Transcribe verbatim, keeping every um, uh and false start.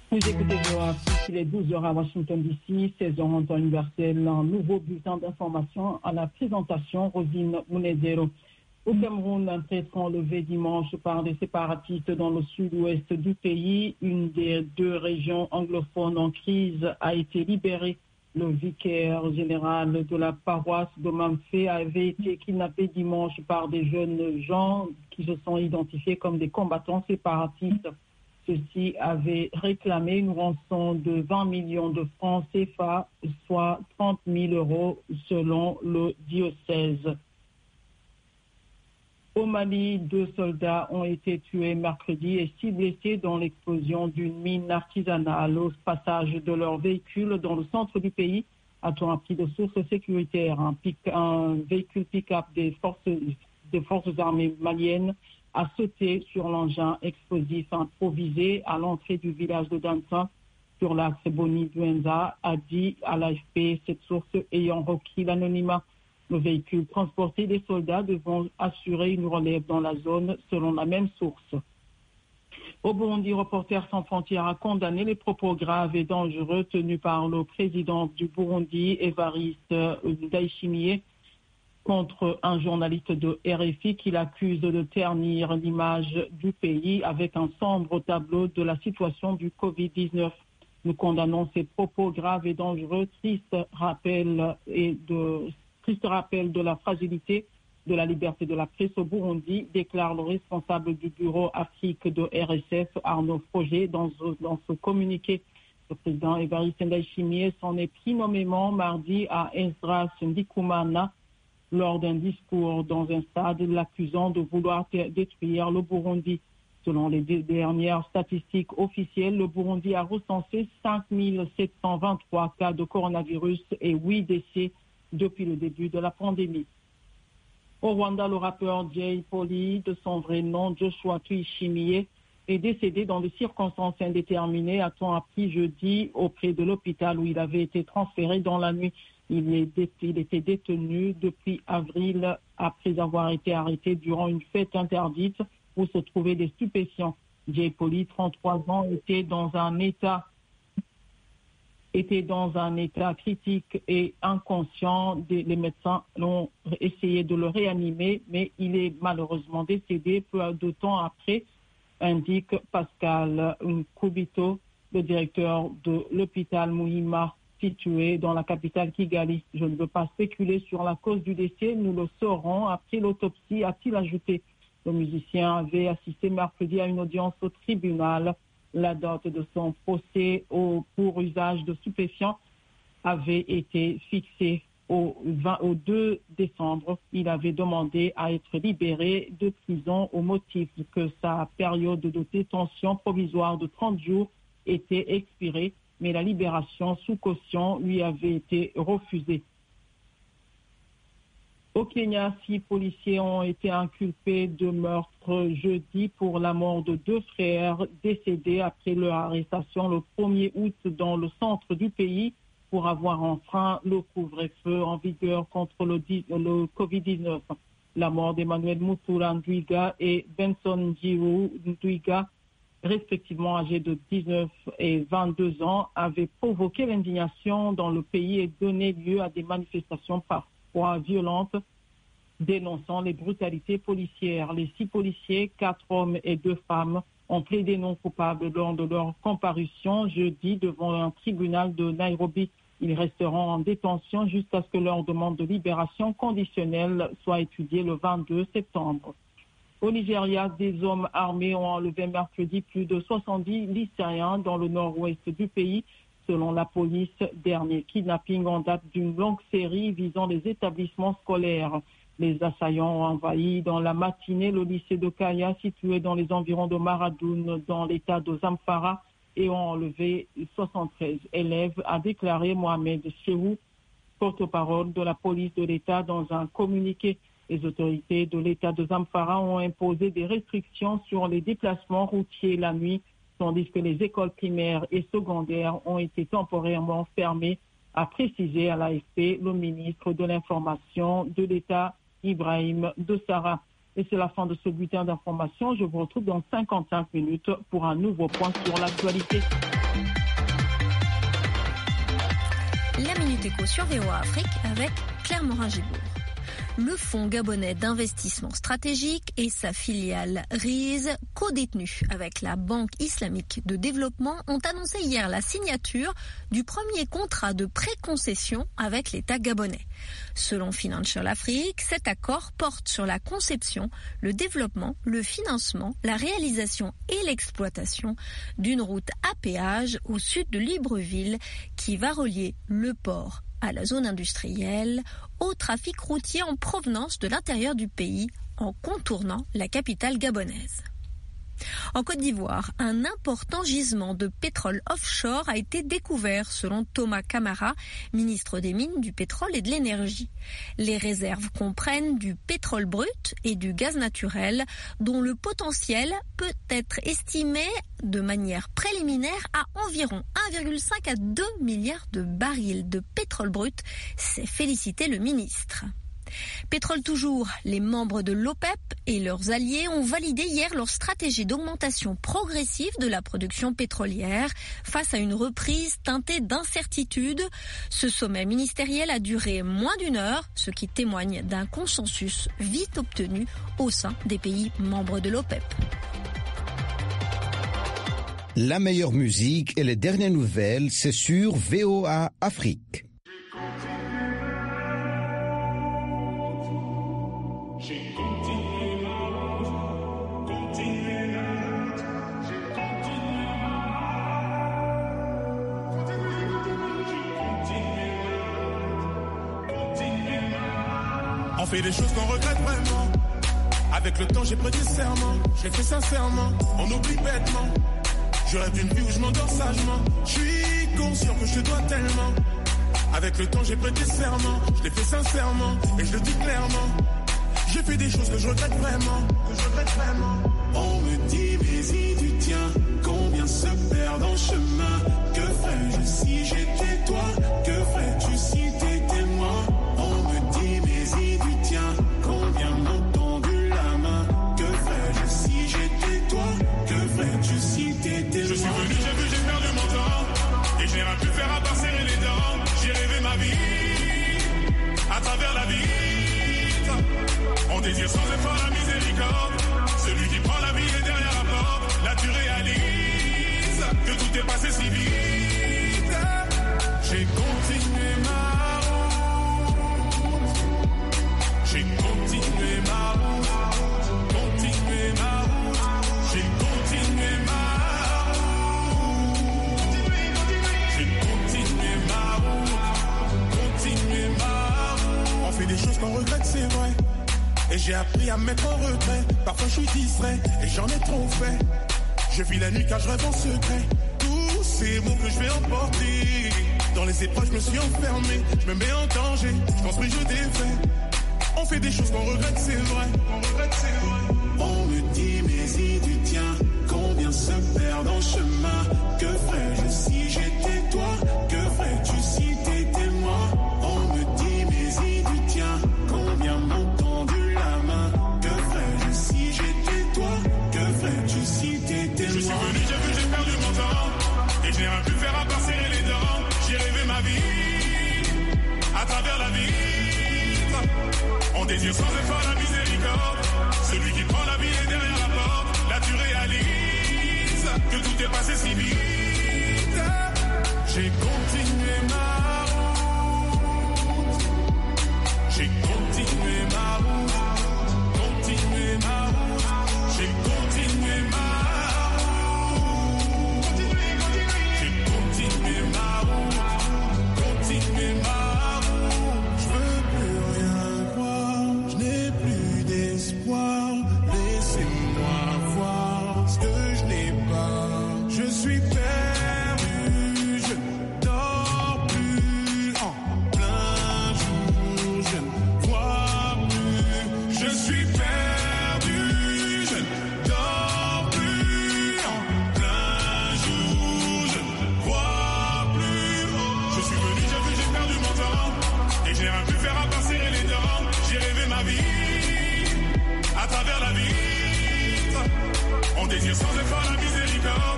Vous écoutez Géographique, il est douze heures à Washington D C, seize heures en temps universel, un nouveau bulletin d'information à la présentation, Rosine Mounezero. Au Cameroun, un prêtre enlevé dimanche par des séparatistes dans le sud-ouest du pays. Une des deux régions anglophones en crise a été libérée. Le vicaire général de la paroisse de Mamfé avait été kidnappé dimanche par des jeunes gens qui se sont identifiés comme des combattants séparatistes. Ceux-ci avaient réclamé une rançon de vingt millions de francs C F A, soit trente mille euros selon le diocèse. Au Mali, deux soldats ont été tués mercredi et six blessés dans l'explosion d'une mine artisanale au passage de leur véhicule dans le centre du pays, a-t-on appris de sources sécuritaires. Un, pick, un véhicule pick-up des forces, des forces armées maliennes a sauté sur l'engin explosif improvisé à l'entrée du village de Dansa sur l'axe Boni-Douenza, a dit à l'A F P cette source ayant requis l'anonymat. Le véhicule transportait des soldats devant assurer une relève dans la zone selon la même source. Au Burundi, Reporters sans frontières a condamné les propos graves et dangereux tenus par le président du Burundi, Évariste Ndayishimiye, contre un journaliste de R F I qui l'accuse de ternir l'image du pays avec un sombre tableau de la situation du covid dix-neuf. Nous condamnons ces propos graves et dangereux, triste rappel et de triste rappel de la fragilité de la liberté de la presse au Burundi, déclare le responsable du bureau Afrique de R S F, Arnaud Froger, dans, dans ce communiqué. Le président Évariste Ndayishimiye s'en est pris nommément mardi à Esdras Ndikumana, lors d'un discours dans un stade, l'accusant de vouloir détruire le Burundi. Selon les dernières statistiques officielles, le Burundi a recensé cinq mille sept cent vingt-trois cas de coronavirus et huit décès depuis le début de la pandémie. Au Rwanda, le rappeur Jay Polly, de son vrai nom Joshua Tuyishimiye, est décédé dans des circonstances indéterminées, a-t-on appris jeudi auprès de l'hôpital où il avait été transféré dans la nuit. Il, est, il était détenu depuis avril après avoir été arrêté durant une fête interdite où se trouvaient des stupéfiants. Jay Polly, trente-trois ans, était dans un état était dans un état critique et inconscient. Les médecins ont essayé de le réanimer, mais il est malheureusement décédé peu de temps après, indique Pascal Nkubito, le directeur de l'hôpital Muhima, situé dans la capitale Kigali. Je ne veux pas spéculer sur la cause du décès, nous le saurons après l'autopsie, a-t-il ajouté. Le musicien avait assisté mercredi à une audience au tribunal. La date de son procès au, pour usage de stupéfiants avait été fixée au, vingt, au deux décembre. Il avait demandé à être libéré de prison au motif que sa période de détention provisoire de trente jours était expirée, mais la libération sous caution lui avait été refusée. Au Kenya, six policiers ont été inculpés de meurtre jeudi pour la mort de deux frères décédés après leur arrestation le premier août dans le centre du pays pour avoir enfreint le couvre-feu en vigueur contre le, le covid dix-neuf. La mort d'Emmanuel Mutura Ndwiga et Benson Njiru Ndwiga, respectivement âgés de dix-neuf et vingt-deux ans, avait provoqué l'indignation dans le pays et donné lieu à des manifestations parfois violentes, dénonçant les brutalités policières. Les six policiers, quatre hommes et deux femmes, ont plaidé non coupables lors de leur comparution jeudi devant un tribunal de Nairobi. Ils resteront en détention jusqu'à ce que leur demande de libération conditionnelle soit étudiée le vingt-deux septembre. Au Nigeria, des hommes armés ont enlevé mercredi plus de soixante-dix lycéens dans le nord-ouest du pays. Selon la police, dernier kidnapping en date d'une longue série visant les établissements scolaires. Les assaillants ont envahi dans la matinée le lycée de Kaya, situé dans les environs de Maradoun, dans l'état de Zamfara, et ont enlevé soixante-treize élèves, a déclaré Mohamed Chehou, porte-parole de la police de l'État, dans un communiqué. Les autorités de l'État de Zamfara ont imposé des restrictions sur les déplacements routiers la nuit, tandis que les écoles primaires et secondaires ont été temporairement fermées, a précisé à l'A F P le ministre de l'Information de l'État, Ibrahim Dossara. Et c'est la fin de ce bulletin d'information. Je vous retrouve dans cinquante-cinq minutes pour un nouveau point sur l'actualité. La Minute Éco sur V O A Afrique avec Claire Morin-Gibourg. Le Fonds gabonais d'investissement stratégique et sa filiale R I S, co-détenus avec la Banque islamique de développement, ont annoncé hier la signature du premier contrat de préconcession avec l'État gabonais. Selon Financial Afrique, cet accord porte sur la conception, le développement, le financement, la réalisation et l'exploitation d'une route à péage au sud de Libreville qui va relier le port à la zone industrielle, au trafic routier en provenance de l'intérieur du pays en contournant la capitale gabonaise. En Côte d'Ivoire, un important gisement de pétrole offshore a été découvert selon Thomas Camara, ministre des Mines, du Pétrole et de l'Énergie. Les réserves comprennent du pétrole brut et du gaz naturel dont le potentiel peut être estimé de manière préliminaire à environ un virgule cinq à deux milliards de barils de pétrole brut, s'est félicité le ministre. Pétrole toujours, les membres de l'OPEP et leurs alliés ont validé hier leur stratégie d'augmentation progressive de la production pétrolière face à une reprise teintée d'incertitude. Ce sommet ministériel a duré moins d'une heure, ce qui témoigne d'un consensus vite obtenu au sein des pays membres de l'OPEP. La meilleure musique et les dernières nouvelles, c'est sur V O A Afrique. On fait des choses qu'on regrette vraiment. Avec le temps j'ai pris des serments. Je l'ai fait sincèrement, on oublie bêtement. Je rêve d'une vie où je m'endors sagement. Je suis conscient que je te dois tellement. Avec le temps j'ai pris des serments. Je l'ai fait sincèrement et je le dis clairement. J'ai fait des choses que je regrette vraiment. Que je regrette vraiment. On me dit mais si tu tiens, combien se perdent en chemin. Que ferais-je si j'étais toi? Que ferais-tu si t'étais moi? On me dit mais si tu tiens, combien m'ont tendu la main. Que ferais-je si j'étais toi? Que ferais-tu si t'étais moi? Je suis venu, j'ai vu, j'ai perdu mon temps. Et je n'ai rien pu faire à part serrer les dents. J'ai rêvé ma vie, à travers la vie. On désire sans effort la miséricorde. Celui qui prend la vie est derrière la porte. Là tu réalises que tout est passé si vite. J'ai continué ma route. J'ai continué ma route. Continué ma route. J'ai continué ma route. J'ai continué ma route. Continué ma route. On fait des choses qu'on regrette, c'est vrai. Et j'ai appris à me mettre en retrait. Parfois je suis distrait et j'en ai trop fait. Je vis la nuit car je rêve en secret. Tous ces mots que je vais emporter. Dans les épreuves je me suis enfermé. Je me mets en danger, je construis, je défais. On fait des choses qu'on regrette, c'est vrai. On regrette, c'est vrai. On me dit mais si tu tiens, combien se perdent en chemin. Que ferais-je si j'étais toi? Que ferais-tu si t'étais moi? On me dit mais si tu tiens, combien m'ont tendu la main. Que ferais-je si j'étais toi? Que ferais-tu si t'étais moi? Je suis venu, j'ai vu, j'ai perdu mon temps. Et je n'ai rien pu faire à part serrer les dents. J'ai rêvé ma vie, à travers la vie. On désire sans effort la miséricorde. Celui qui prend la vie est derrière la porte. Là tu réalises que tout est passé si vite. J'ai continué ma route. J'ai continué ma route. Continué ma route. J'ai continué ma route. J'ai continué ma route. Continué ma route. Je veux plus rien voir. Je n'ai plus d'espoir. Laissez-moi voir ce que je n'ai pas. Je suis perdu. Je ne dors plus en plein jour. Je ne vois plus. Je suis perdu. Je ne dors plus en plein jour. Je ne vois plus. Je suis venu, j'ai vu, j'ai perdu mon temps. Et je n'ai rien pu faire à part serrer les dents. J'ai rêvé ma vie, à travers la vie. On désire sans effort la miséricorde.